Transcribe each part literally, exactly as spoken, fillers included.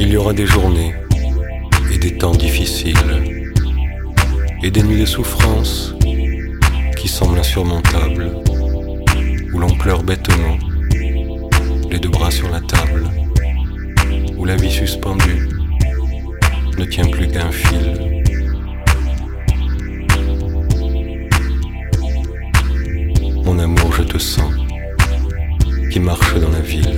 Il y aura des journées et des temps difficiles et des nuits de souffrance qui semblent insurmontables, où l'on pleure bêtement, les deux bras sur la table, où la vie suspendue ne tient plus qu'un fil. Mon amour, je te sens, qui marche dans la ville.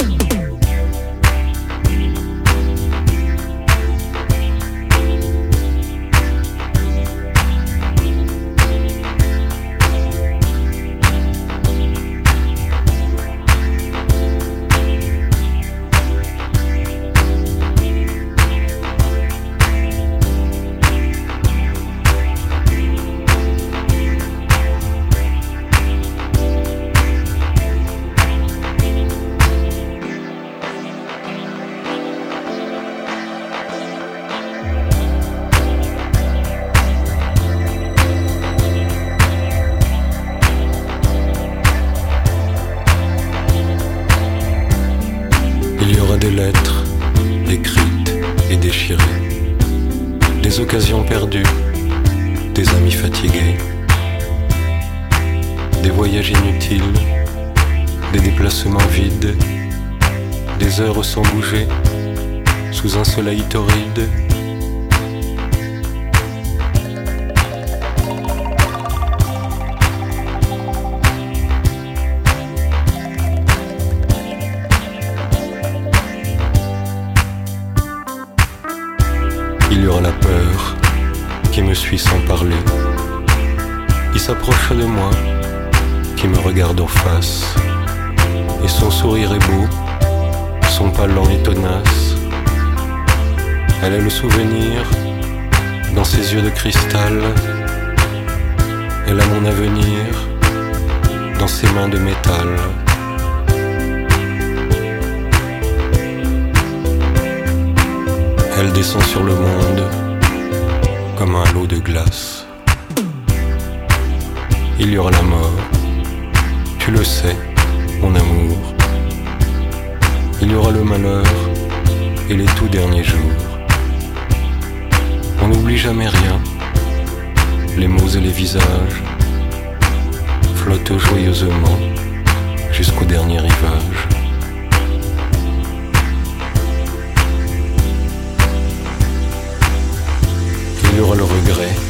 Il y aura des lettres écrites et déchirées, des occasions perdues, des amis fatigués, des voyages inutiles, des déplacements vides, des heures sans bouger, sous un soleil torride. Il y aura la peur qui me suit sans parler, qui s'approche de moi, qui me regarde en face, et son sourire est beau, son pas lent et tenace. Elle a le souvenir dans ses yeux de cristal, elle a mon avenir dans ses mains de métal. Elle descend sur le monde comme un lot de glace. Il y aura la mort, tu le sais, mon amour. Il y aura le malheur et les tout derniers jours. On n'oublie jamais rien, les mots et les visages flottent joyeusement jusqu'au dernier rivage. Il y aura le regret